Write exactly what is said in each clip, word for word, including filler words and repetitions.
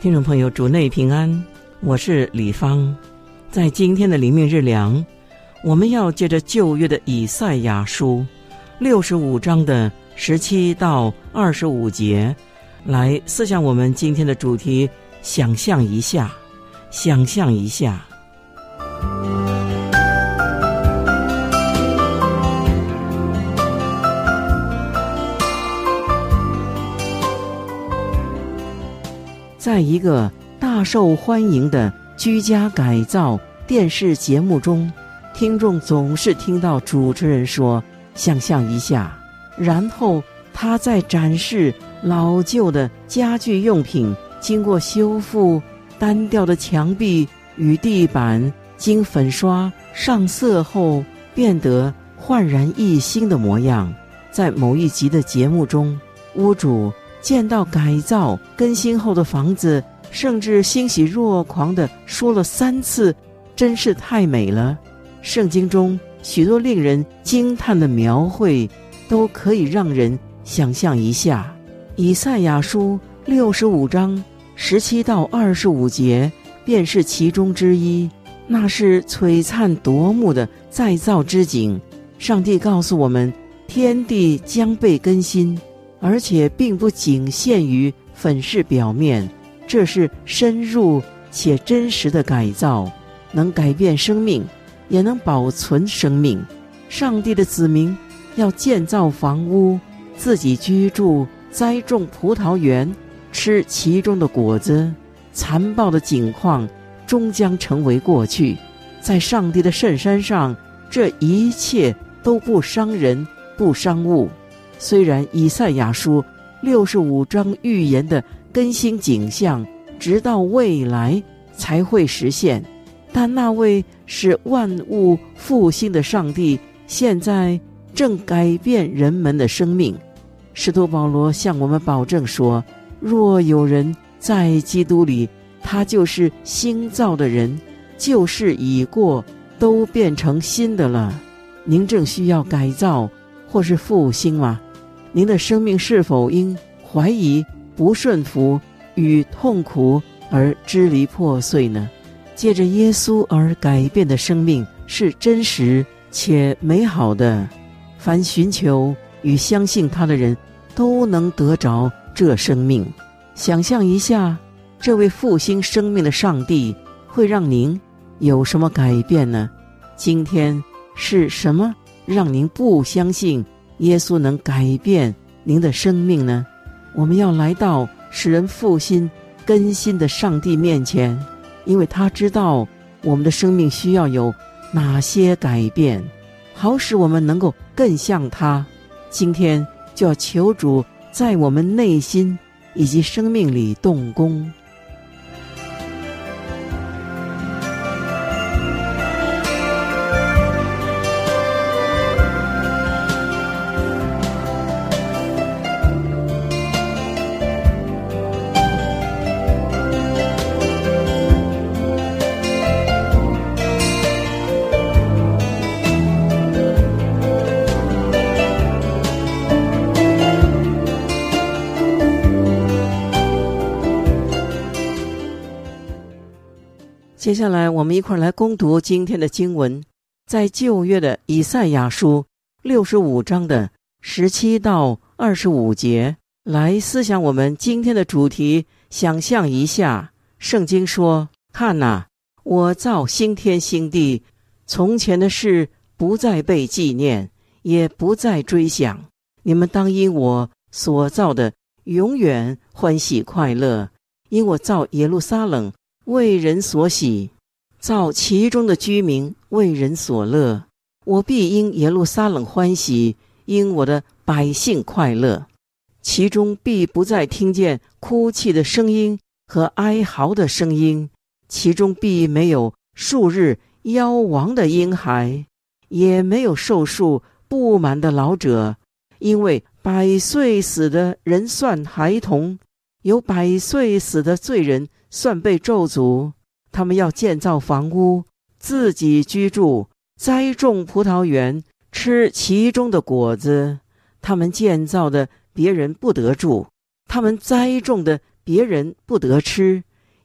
听众朋友，主内平安，我是李芳。在今天的灵命日粮，我们要借着旧约的以赛亚书六十五章的十七到二十五节来思想我们今天的主题，想象一下，想象一下。在一个大受欢迎的居家改造电视节目中，听众总是听到主持人说想象一下，然后他再展示老旧的家具用品经过修复，单调的墙壁与地板经粉刷上色后变得焕然一新的模样。在某一集的节目中，屋主见到改造更新后的房子，甚至欣喜若狂地说了三次，真是太美了。圣经中许多令人惊叹的描绘都可以让人想象一下。以赛亚书六十五章十七到二十五节便是其中之一，那是璀璨夺目的再造之景。上帝告诉我们，天地将被更新，而且并不仅限于粉饰表面，这是深入且真实的改造，能改变生命，也能保存生命。上帝的子民要建造房屋，自己居住，栽种葡萄园，吃其中的果子。残暴的景况终将成为过去，在上帝的圣山上，这一切都不伤人，不伤物。虽然以赛亚书六十五章预言的更新景象直到未来才会实现，但那位使万物复兴的上帝现在正改变人们的生命。使徒保罗向我们保证说，若有人在基督里，他就是新造的人，旧事已过，都变成新的了。您正需要改造或是复兴吗？您的生命是否因怀疑、不顺服与痛苦而支离破碎呢？借着耶稣而改变的生命是真实且美好的，凡寻求与相信他的人都能得着这生命。想象一下，这位复兴生命的上帝会让您有什么改变呢？今天是什么让您不相信耶稣能改变您的生命呢？我们要来到使人复兴更新的上帝面前，因为他知道我们的生命需要有哪些改变，好使我们能够更像他。今天就要求主在我们内心以及生命里动工。接下来我们一块来攻读今天的经文，在旧约的以赛亚书六十五章的十七到二十五节来思想我们今天的主题。想象一下，圣经说，看哪，我造新天新地，从前的事不再被纪念，也不再追想。你们当因我所造的永远欢喜快乐，因我造耶路撒冷为人所喜，造其中的居民为人所乐。我必因耶路撒冷欢喜，因我的百姓快乐。其中必不再听见哭泣的声音和哀嚎的声音，其中必没有数日夭亡的婴孩，也没有寿数不满的老者，因为百岁死的人算孩童，有百岁死的罪人算被咒诅。他们要建造房屋，自己居住，栽种葡萄园，吃其中的果子。他们建造的别人不得住，他们栽种的别人不得吃，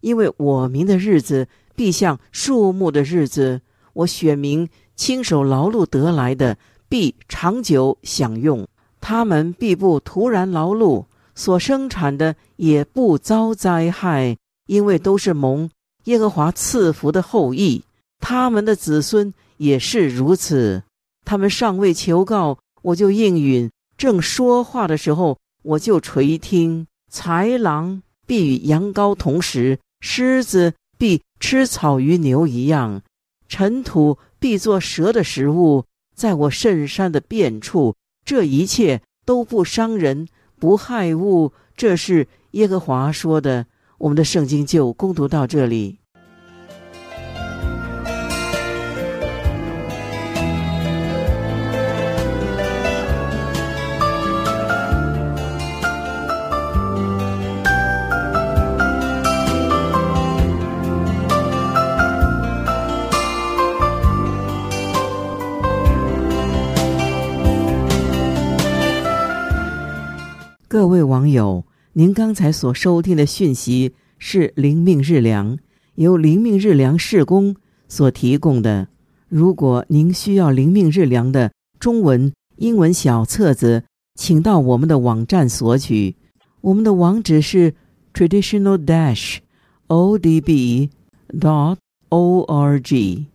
因为我民的日子必像树木的日子，我选民亲手劳碌得来的必长久享用，他们必不突然劳碌，所生产的也不遭灾害，因为都是蒙耶和华赐福的后裔，他们的子孙也是如此。他们尚未求告，我就应允；正说话的时候，我就垂听。豺狼必与羊羔同食，狮子必吃草与牛一样，尘土必作蛇的食物，在我圣山的遍处，这一切都不伤人，不害物。这是耶和华说的。我们的圣经就攻读到这里。各位网友，您刚才所收听的讯息是灵命日粮，由灵命日粮事工所提供的。如果您需要灵命日粮的中文、英文小册子，请到我们的网站索取。我们的网址是 traditional dash o d b dot org。